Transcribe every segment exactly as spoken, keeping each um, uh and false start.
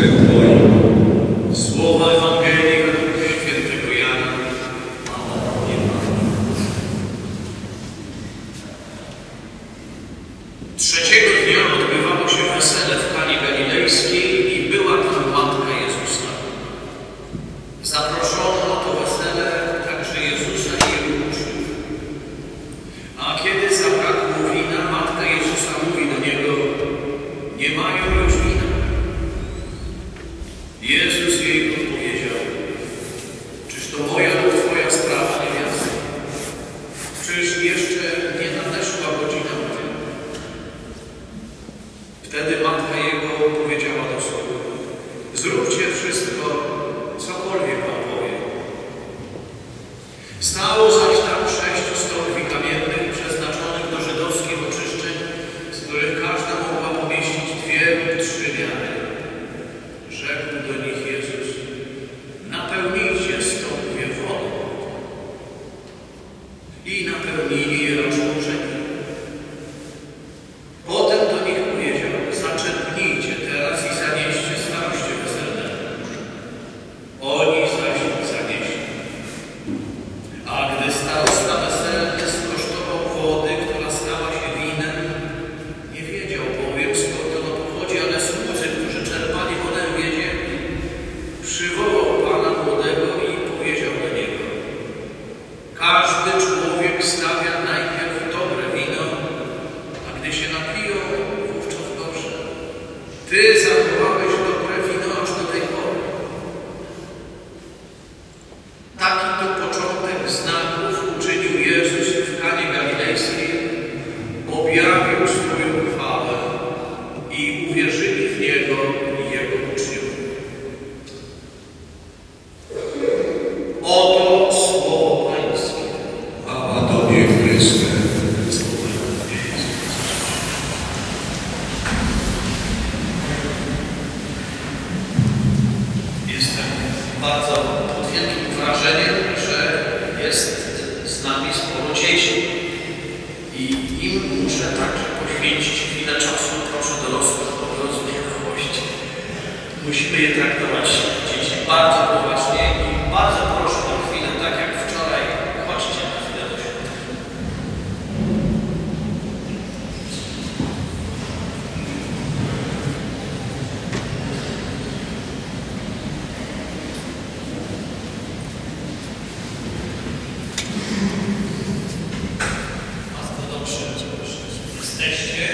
Słowa Ewangelii według świętego Jana. Trzeciego dnia odbywało się wesele w Kanie Galilejskiej i była tam matka Jezusa. Zaproszono na to wesele także Jezusa i jego uczniów. A kiedy zabrakło wina, matka Jezusa mówi do niego: nie mają już wina. Jezus jej odpowiedział: czyż to moja lub twoja sprawa, niewiasta? Czyż jeszcze nie nadeszła godzina moja? Wtedy matka jego powiedziała do sług: zróbcie wszystko, cokolwiek wam powie. Stało zaś tam sześciu stolpi kamiennych przeznaczonych do żydowskich oczyszczeń, z których każda mogła pomieścić dwie lub trzy wiary. Rzekł do nich Jezus: napełnijcie stąpie wodą. I napełnili je rozpoczęli. Potem do nich powiedział: zaczerpnijcie teraz i zanieście staroście weselnemu. Oni zaś zanieśli. A gdy starosta weselny skosztował wody, która stała się winem, nie wiedział bowiem, skąd ono pochodzi, ale słudzy, którzy czerpali wodę, wiedzieli. Przywołał pana młodego i powiedział do niego: każdy człowiek stawia najpierw dobre wino, a gdy się napiją, wówczas gorsze. Ty zachowałeś dobre wino aż do tej pory. Taki to początek znaków uczynił Jezus w Kanie Galilejskiej, objawił swoją chwałę i uwierzyli w Niego i Jego uczniowie. Oto słowo Pańskie. Chwała Tobie, Chryste. Jestem bardzo pod wielkim wrażeniem, że jest z nami sporo dzieci. I im muszę także poświęcić chwilę czasu. Proszę dorosłych o rozwiniętość. Musimy je traktować, dzieci, bardzo poważnie i bardzo proszę o chwilę, tak jak wczoraj. Chodźcie na chwilę do świątyni. Bardzo dobrze, że jesteście.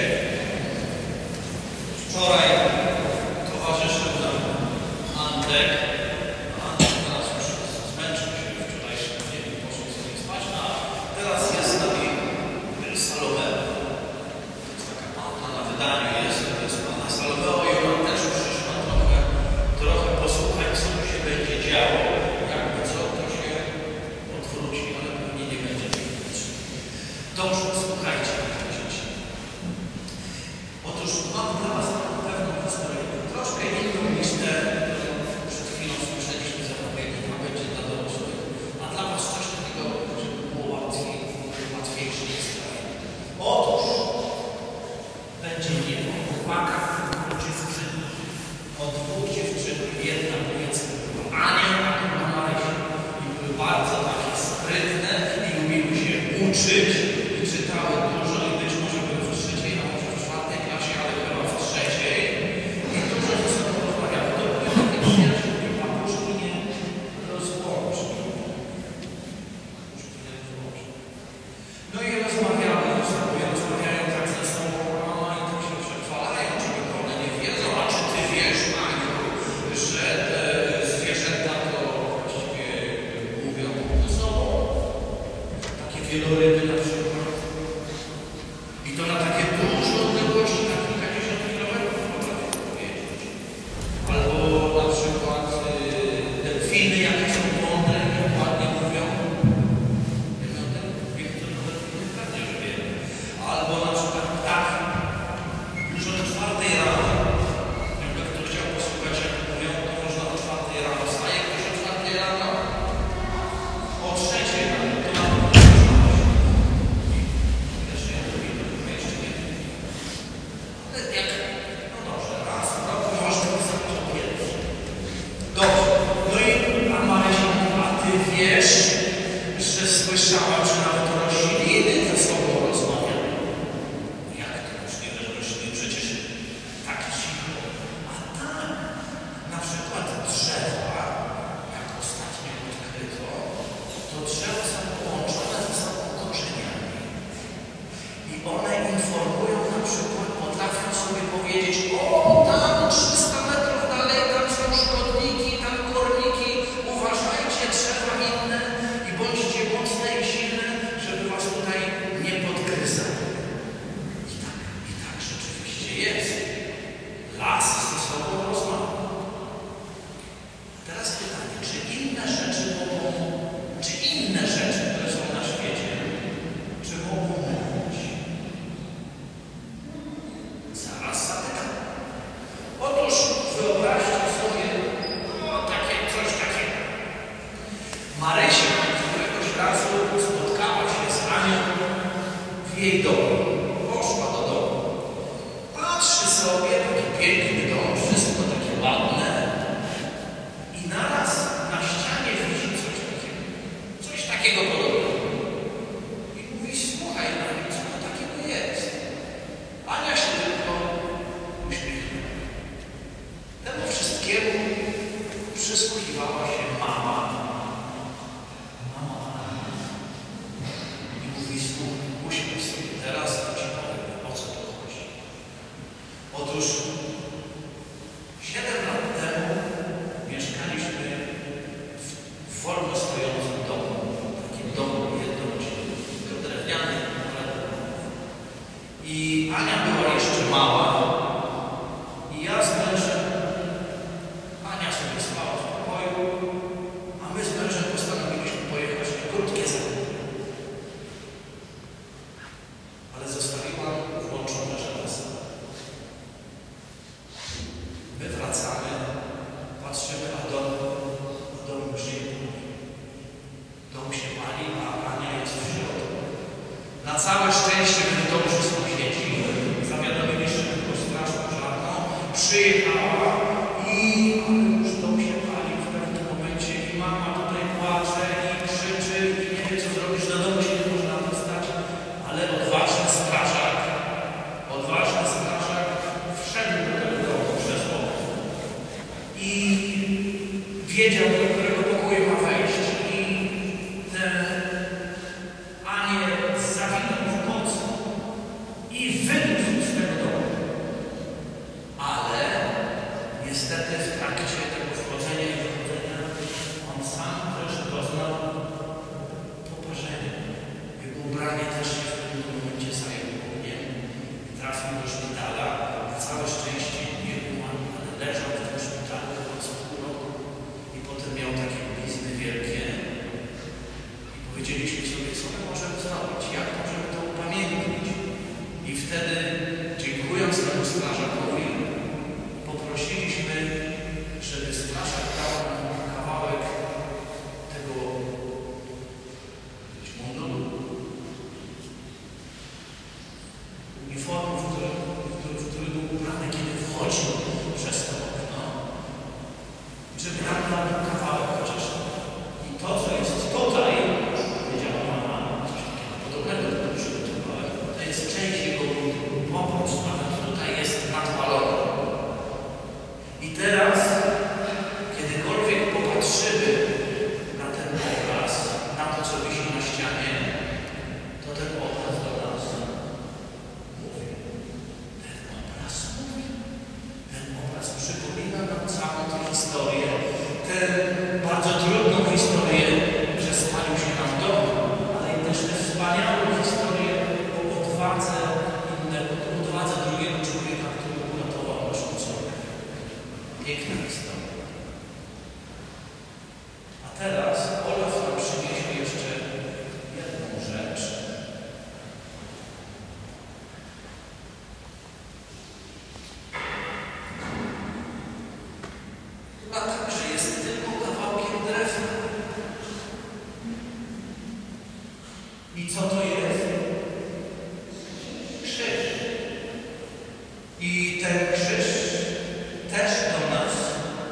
Wczoraj towarzyszył nam Antek. Antek teraz już zmęczył się wczorajszym dniem i poszedł sobie spać, a teraz jest z nami Salomeo. To jest taka panna na wydaniu jest, to jest panna Salomeo i ona też przyszła trochę, trochę posłuchać, co tu się będzie działo. Jakby co, to się odwróci, ale pewnie nie będzie nic. Dobrze, słuchajcie, dzieci. Otóż mam dla was taką pewną historię, troszkę inną niż te, którą przed chwilą wiesz, że słyszałam, że nawet rośliny ze sobą rozmawiają. Jak to możliwe, że rośliny? Przecież tak cicho. A tak, na przykład drzewa, jak ostatnio odkryto, to drzewa są połączone ze sobą korzeniami. I one informują, na przykład potrafią sobie powiedzieć: o, tam trzysta metrów dalej, tam są szkodniki, tam korniki, uważajcie, drzewa inne i bądźcie mocne i silne, żeby was tutaj nie podgryzały. I tak, i tak rzeczywiście jest. Las ze sobą rozmawia. Teraz pytanie, czy inne rzeczy mogą, czy inne rzeczy, które są na świecie, czy mogą mówić? Zaraz zapytam. Otóż wyobraźcie sobie o, takie, coś takiego. Marysia któregoś razu spotkała się z Anią w jej domu. Poszła do domu. Patrzy sobie, taki piękny dom, wszystko takie ładne. I naraz na ścianie widzi coś takiego. Coś takiego podobnego. I mówi: słuchaj, Aniu, co to takiego jest? Ania się tylko uśmiechnęła. Temu wszystkiemu przysłuchiwała się mama. Mama. I mówi: słuchaj, uśmiech sobie, teraz to ci powiem, o co tu chodzi. Otóż siedem lat temu mieszkaliśmy w, w wolno stojącym domu, takim domu jednorodzinnym, drewnianym, ale i Ania była jeszcze mała i ja z mężem, Ania sobie spała w pokoju, a my z mężem postanowiliśmy pojechać na krótkie zakupy. Ale zostawiłam włączone żelazo. My wracamy, patrzymy, a dom, a dom już nie pali. Dom się pali, a Ania jest w środku. Na całe szczęście byli dobrzy sąsiedzi. Zawiadomili szybko straż pożarną. Przyjechała i już dom się pali w pewnym momencie i mama tutaj płacze i krzyczy i nie wie, co zrobić. Do domu się nie można dostać, ale odważny strażak, odważny strażak wszedł do tego domu przez okno i wiedział, do którego pokoju ma wejść. I te Anię zawinął w kocu i wyniósł z tego domu. Ale niestety w trakcie tego wchodzenia i wychodzenia on sam też doznał poparzenia. Jego ubranie też się w pewnym momencie zajęło ogniem i trafił do szpitala. Całe szczęście nie umarł, ale leżał w tym szpitalu chyba co pół roku i potem miał takie blizny wielkie. I powiedzieliśmy sobie, co my możemy zrobić, jak możemy to upamiętnić. I wtedy, dziękując temu strażakowi, poprosiliśmy, żeby strażak dał nam kawałek tego munduru, uniformu, w którym, w którym, w którym był ubrany, kiedy wchodził przez to okno, żeby dał nam kawałek chociaż. I to, co jest tutaj, powiedziała mama, coś takiego podobnego, to przygotowałem, to jest część jego munduru, po prostu nawet tutaj jest nadpalony. I teraz, kiedykolwiek popatrzymy na ten obraz, na to, co wisi na ścianie, to ten obraz do nas mówi. Ten obraz mówi. Ten obraz przypomina nam całą tę historię, tę bardzo trudną historię, że spalił się nam dom, ale i też tę wspaniałą historię o odwadze innego, o odwadze drugiego człowieka, który uratował naszą córkę. Piękna historia. A teraz Olaf nam przyniesie jeszcze jedną rzecz. Chyba także jest tylko kawałkiem drewna. I co to jest? Krzyż. I ten krzyż też do nas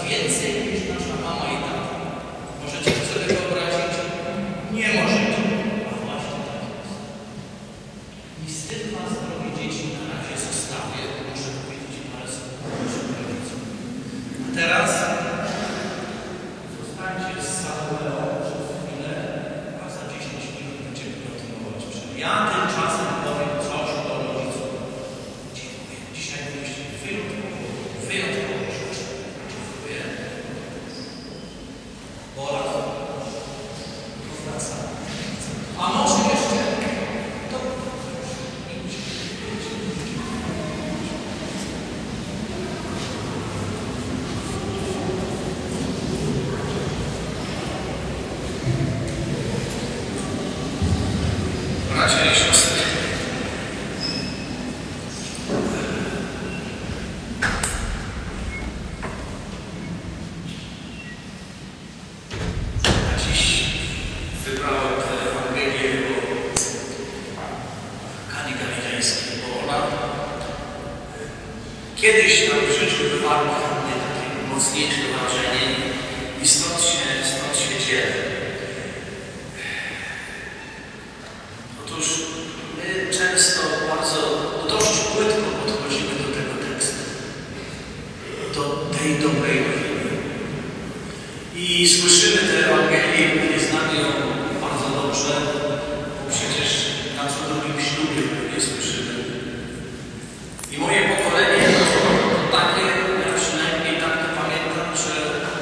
więcej niż nasza mama i tata. Możecie sobie wyobrazić? Nie możecie. A właśnie tak jest. I z tym was, drogie dzieci, na razie zostawię. Muszę powiedzieć parę słów naszym rodzicom. A teraz zostańcie z Samuelą przez chwilę, a za dziesięć minut będziemy kontynuować. Ja tymczasem powiem coś do rodziców. Dziękuję. Dzisiaj byliście wyjątkowo, wyjątkowo rzeczy. Dziękuję. Oraz powracamy. A może jeszcze to idź, idź, idź. Bracia i siostry, a dziś wybrałem tę Ewangelię o Kanie Galileńskiej, bo ona kiedyś tam w życiu wywarła na mnie takie mocniejsze wrażenie i stąd się, stąd się dzielę. Otóż my często bardzo, no dość płytko podchodzimy do tego tekstu, do tej dobrej nowiny. I słyszymy tę Ewangelię, nie znamy ją bardzo dobrze, bo przecież na co drugim ślubie nie słyszymy. I moje pokolenie to takie, ja przynajmniej tak to pamiętam, że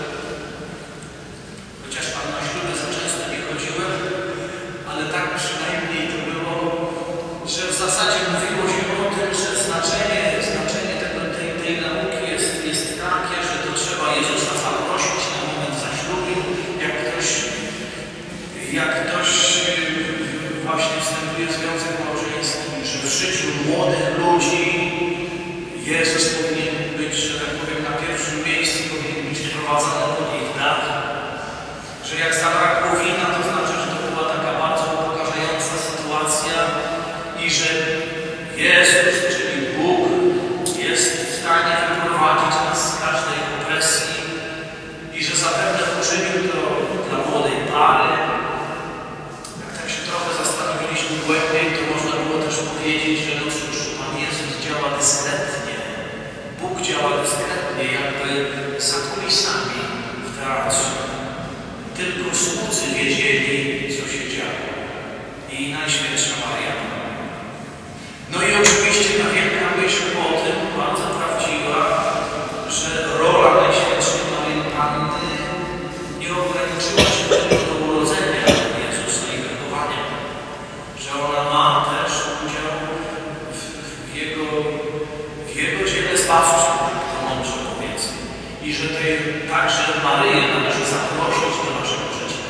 chociaż tam na śluby za często nie chodziłem, ale tak przynajmniej to było, że w zasadzie mówiło się o tym, że znaczenie, znaczenie tego, tej, tej nauki jest, jest takie, że to trzeba Jezusa zaprosić na moment zaślubin, jak ktoś, jak ktoś właśnie wstępuje w związek małżeński, że w życiu młodych ludzi Jezus powinien być, że tak powiem, na pierwszym miejscu, powinien być wprowadzany pod ich dach, że jak zabrakło wina, to znaczy, że to była taka bardzo upokarzająca sytuacja i że Jezus, czyli Bóg, jest w stanie wyprowadzić nas z każdej opresji i że zapewne uczynił to dla młodej pary. Jak tak się trochę zastanowiliśmy głębiej, to można było też powiedzieć, że no cóż, Pan Jezus działa dyskretnie. Bóg działa dyskretnie, jakby za kulisami w teatrze. Tylko słudzy wiedzieli, co się działo. I Najświętsza Maria. No i oczywiście ta wielka myśl o tym, bardzo prawdziwa, że rola Najświętszej Maryi Panny nie ograniczyła się tylko do urodzenia Jezusa i wychowania. Że ona ma też udział w, w, jego, w Jego dziele zbawczym, tak to mądrze powiedzmy. I że tej, także Maryję należy zaprosić do naszego życia.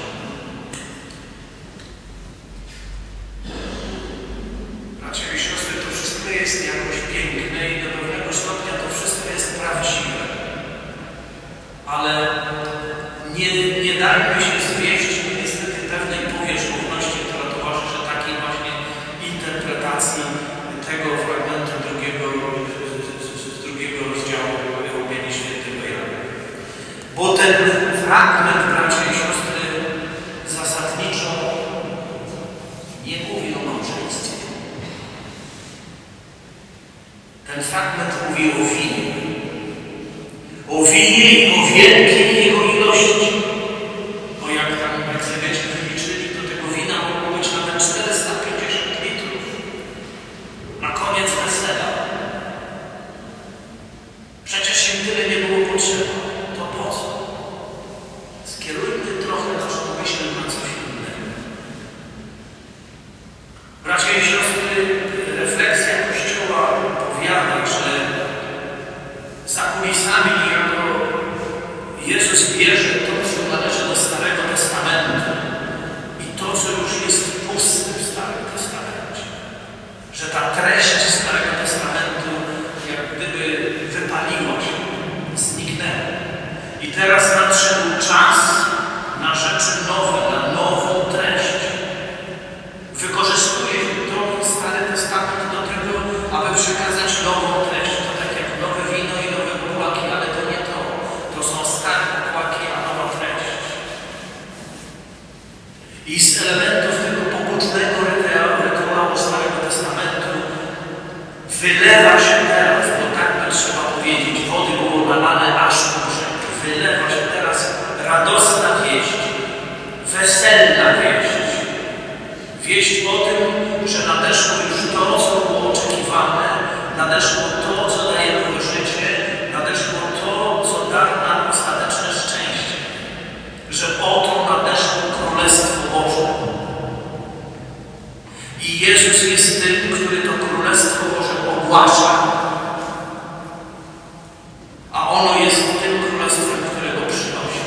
Bracia i siostry, to wszystko jest jakoś piękne i do pewnego stopnia to wszystko jest prawdziwe. Ale nie, nie dajmy się zwieść niestety pewnej powierzchowności, która towarzyszy takiej właśnie interpretacji tego fragmentu drugiego, z drugiego rozdziału Ewangelii Świętego Jana. Bo ten fragment, bracia i siostry, zasadniczo nie mówi o małżeństwie. Ten fragment mówi o winie. O winie i o wielkiej jego ilości. Bo jak tam, jak sobie wiecie, wyliczyli, to tego wina mogło być nawet czterysta pięćdziesiąt litrów. Na koniec wesela. Przecież się tyle nie było potrzeba. To po co? Skierujmy trochę naszą myśl na coś innego. Bracia i siostry, refleksja Kościoła powiada, że za kulisami jako Jezus bierze to, co należy do Starego Testamentu i to, co już jest puste w Starym Testamencie. Że ta treść Starego Testamentu jak gdyby wypaliła się, zniknęła. I teraz nadszedł czas na rzeczy nowe, na nową treść. Wykorzystuje to Stary Testament do tego, aby przekazać nową treść. To tak jak nowe wino i nowe bułki, ale to nie to. To są stare nalane aż do brzegu. Wylewa się teraz radosna wieść, weselna wieść. Wieść o tym, że nadeszło już to, co było oczekiwane, nadeszło to, co daje nowe życie, nadeszło to, co da nam ostateczne szczęście. Że oto nadeszło Królestwo Boże. I Jezus jest tym, który to Królestwo Boże ogłasza, a ono jest tym Królestwem, którego przynosi,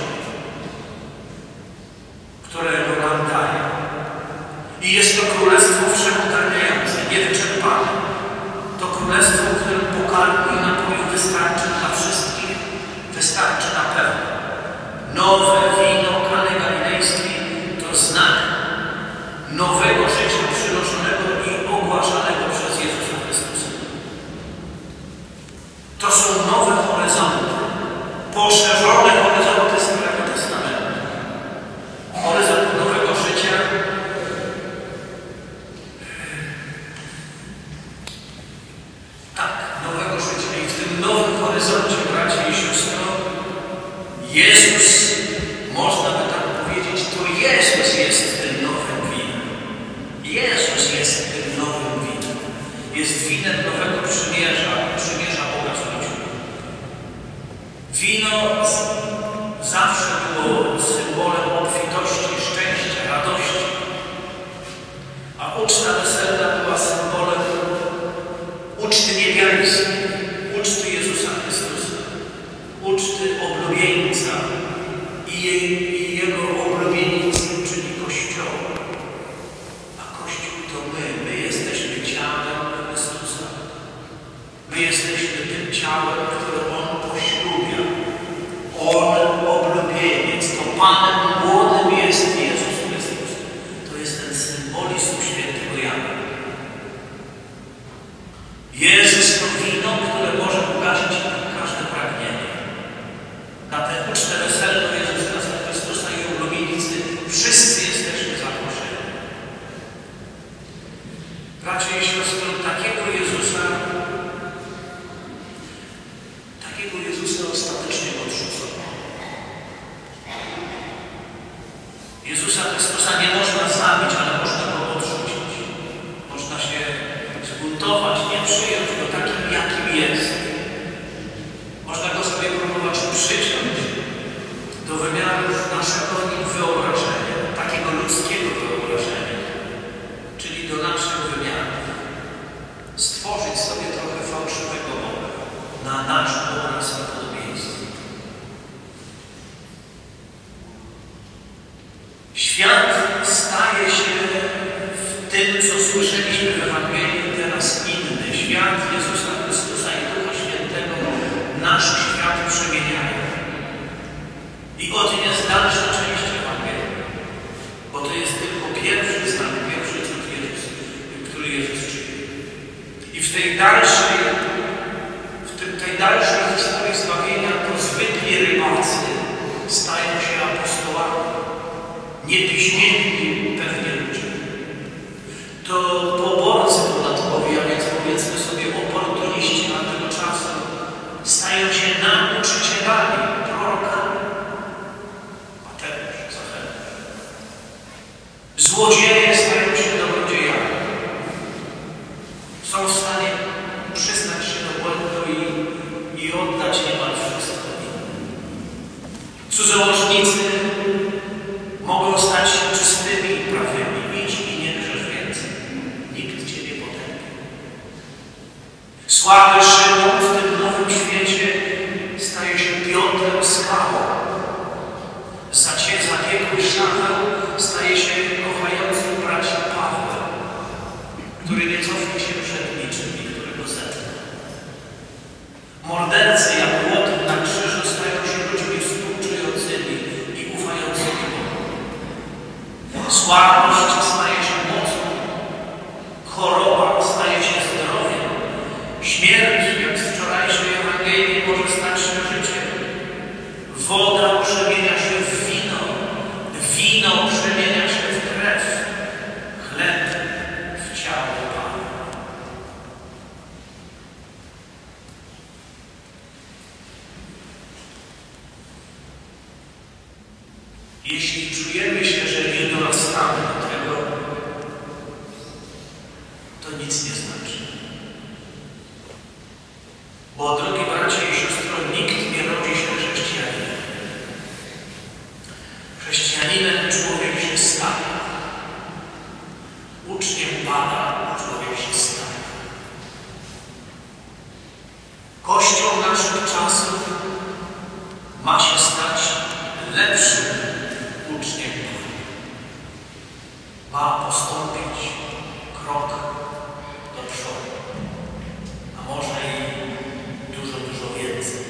którego nam daje. I jest to Królestwo wszechogarniające, niewyczerpane. To Królestwo, w którym pokarmu i napoju wystarczy dla wszystkich, wystarczy na pewno. Nowe wino Kany Galilejskiej to znak nowego życia przynoszonego i ogłaszanego przez Jezusa Chrystusa. To są nowe horyzonty, poszerzone horyzonty Starego Testamentu. Horyzont nowego życia, tak, nowego życia. I w tym nowym horyzoncie, bracia i siostro, Jezus, można by tak powiedzieć, to Jezus jest tym nowym winem. Jezus jest tym nowym winem. Jest winem nowego przymierza, przymierza Boga z ludźmi. Wino zawsze było symbolem obfitości, szczęścia, radości, a uczta weselna była symbolem uczty niebiańskiej, uczty Jezusa Chrystusa, uczty oblubieńca i, jej, i Jego oblubieńcem, czyli Kościoła. A Kościół to my, my jesteśmy ciałem Chrystusa. My jesteśmy tym ciałem, które On poślubia. On oblubieniec, to Panem młodym jest Jezus Chrystus. To jest ten symbolizm świętego Jana. Jezus to wino, które może ugasić każde pragnienie. Na tę ucztę weselną Jezusa Chrystusa i oblubienicy wszyscy jesteśmy zaproszeni. Bracia i siostry, takiego Jezusa, takiego Jezusa ostatecznie odrzucono. Jezusa Chrystusa nie można zabić, ale można go odrzucić. Można się zbuntować, nie przyjąć go takim, jakim jest. Można go sobie próbować przyciąć do wymiarów naszego wyobrażenia, takiego ludzkiego wyobrażenia, czyli do naszych wymiarów. Stworzyć sobie trochę fałszywego Boga na nasz obraz i podobieństwo. Świat staje się w tym, co słyszeliśmy w Ewangelii, teraz inny. Świat Jezusa Chrystusa i Ducha Świętego nasz świat przemieniają. I o tym jest dalsza część Ewangelii, bo to jest tylko pierwszy znak, pierwszy cud Jezus, który Jezus czyni. I w tej dalszej, w tym, tej dalszej historii zbawienia to zwykli rybacy stają się apostołami, niepiśmienni pewnie ludzie. To poborcy podatkowi, a więc powiedzmy sobie oportuniści na tego czasu, stają się nauczycielami, prorokami. Mateusz, Zacheusz. Złodzieje stają się dobrodziejami. Są w stanie przyznać się do błędu i, i oddać niemal wszystko innym. Cudzołożnicy mogą stać się czystymi i prawymi. Idź i nie grzesz więcej. Nikt cię nie potępi. Sławy Szymon w tym nowym świecie staje się Piotrem skałą. Zabiegły Szaweł staje się kochającym bracia Pawłem, który nie cofnie się przed niczym i którego zetnie. Mordercy jak Łot na krzyżu stają się ludźmi współczującymi i ufającymi Bogu. Słabość staje się mocą, choroba staje się zdrowiem, śmierć, jak z wczorajszej Ewangelii, może stać się życiem. Woda przemienia się w wino, wino przemienia się w krew, chleb w ciało Pana. Jeśli czujemy się, że nie dorastamy do tego, to nic nie znaczy. Bo, drogi bracia i siostro, nikt nie rodzi się chrześcijaninem. Chrześcijaninem człowiek się staje. Uczniem Pana człowiek się staje. Kościół naszych czasów ma się stać lepszym uczniem Pana. Ma postąpić krok do przodu, a może i dużo, dużo więcej.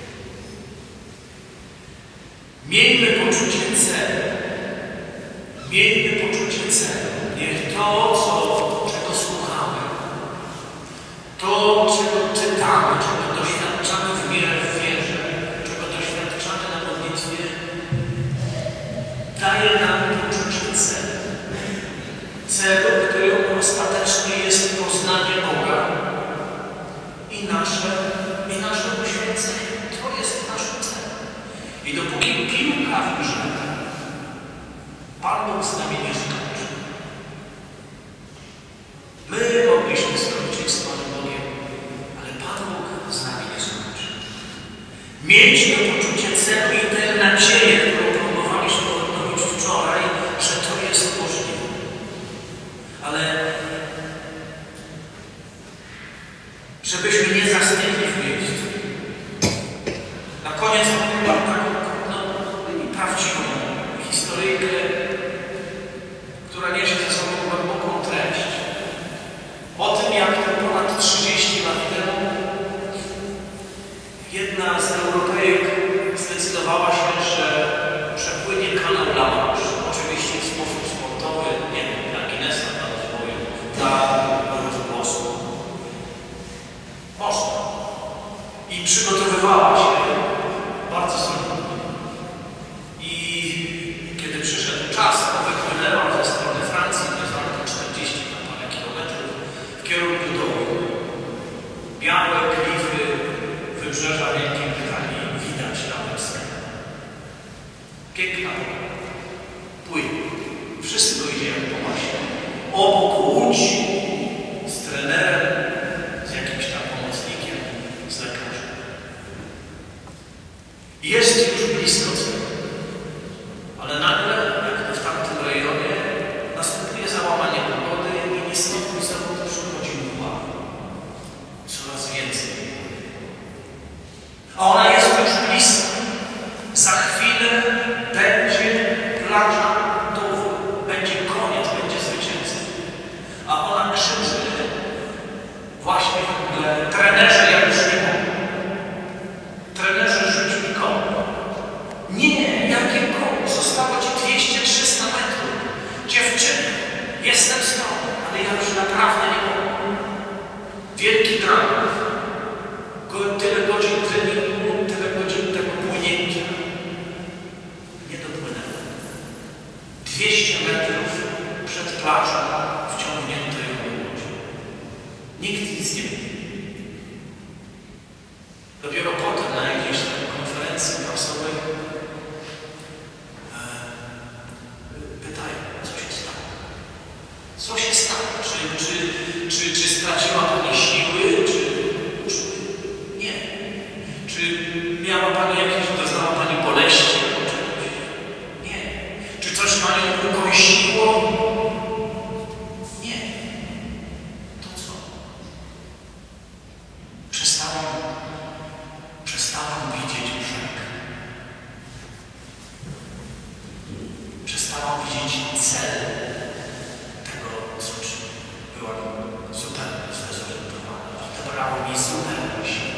Miejmy poczucie celu. Miejmy poczucie celu. Niech to, co, czego słuchamy, to, czego czytamy, czego doświadczamy w wierze, czego doświadczamy na modlitwie, daje nam poczucie celu. Celu, którym ostatecznie jest poznanie Boga i nasze, i nasze uświęcenie. To jest nasz cel. I dopóki piłka w grze, Pan Bóg z nami nie skończy. My mogliśmy skończyć z Panem Bogiem, ale Pan Bóg z nami nie skończy. Mieć to poczucie celu i tę nadzieję, którą próbowaliśmy odnowić wczoraj, że to jest możliwe. Ale żebyśmy nie zastygli w miejscu. Na koniec opowiem taką no, prawdziwą historyjkę, która niesie ze sobą głęboką treść. O tym, jak ponad trzydzieści lat temu jedna z Europejek zdecydowała się, że przepłynie kanał La Manche. Oczywiście w sposób sportowy, nie wiem, dla Guinnessa, dla rozwoju, dla rozgłosu. Można. I przygotowywała się bardzo solidnie. I kiedy przyszedł czas, wypłynęła ze strony Francji, to jest nawet czterdzieści na parę kilometrów, w kierunku dołu. Białe klify wybrzeża Wielkiej Brytanii widać na wysepie. Piękna woda. Płynie. Wszystko idzie jak po maśle. Obok łódź z trenerem, z jakimś tam pomocnikiem, z lekarzem. Jest już blisko celu. Ale nagle, jak to w tamtym rejonie, następuje załamanie pogody i nie stąd mi znowu przychodzi mgła. Coraz więcej. A ona jest już blisko. Za chwilę będzie plaża Dowu. Będzie koniec, będzie zwycięstwo. A ona krzyczy właśnie w ogóle: trenerze, ja już nie mogę. Trenerze, rzuć mi koło. Nie, jakie koło? Zostało ci dwieście trzysta metrów. Dziewczyny, jestem z tobą, ale ja już naprawdę nie mogę. Wielki dramat. Tyle godzin treningu, tyle godzin tego płynięcia. Nie dopłynęło. dwieście metrów przed plażą wciągnięto ją do łodzi. Nikt nic nie mówi. Dopiero potem na jakiejś konferencji prasowej e, pytają, co się stało. Co się stało? Czy, czy, czy, czy straciła Pani siły? Czy, czy nie? Czy miała Pani jakieś, doznała Pani boleści? Nie. Czy coś Panią ukąsiło? Nie. To co? Przestałam, przestałam widzieć brzeg. Przestałam widzieć cel tego, co czynię. Byłam zupełnie zdezorientowana. Odebrało mi zupełnie siłę.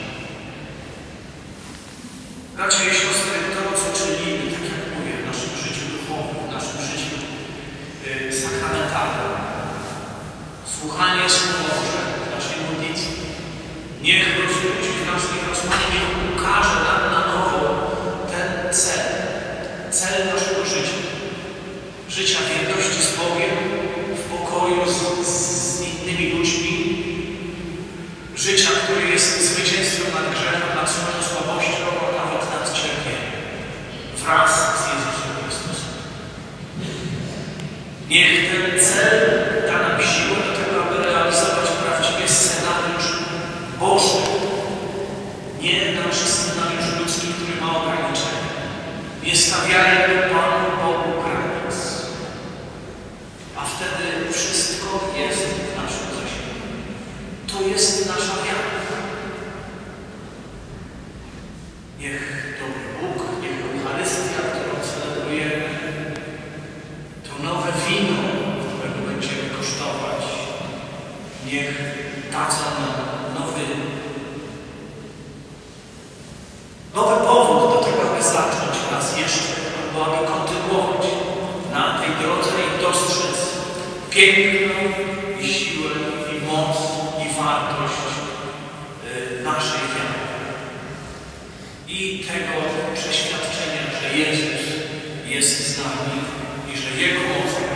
Bracia i siostry, to, co czynimy, tak jak mówię, w naszym życiu duchowym, w naszym życiu yy, sakramentalnym, słuchanie Słowa Bożego w naszej modlitwie, niech rozbudzi w nas, niech nas Pan niech ukaże nam na nowo ten cel, cel naszego życia. Życia w jedności z Bogiem, w pokoju z, z innymi ludźmi, życia, które jest zwycięstwem nad grzechem, nad swoją słabością, a nawet nad cierpieniem, wraz z Jezusem Chrystusem. Niech ten cel da nam siłę do tego, aby realizować prawdziwie scenariusz Boży. Nie nasz scenariusz ludzki, który ma ograniczenia. Nie stawiajmy Panu Bogu granic. A wtedy wszystko jest w naszym zasięgu. To jest nasza wiara. Niech dobry Bóg, niech Eucharystia, którą celebrujemy, to nowe wino, którego będziemy kosztować, niech dadzą nam nowy, nowy powód do tego, aby zacząć raz jeszcze, albo aby kontynuować na tej drodze i dostrzec piękno i siłę, i moc, i wartość y, naszej wiary. I tego przeświadczenia, że Jezus jest z nami i że Jego moc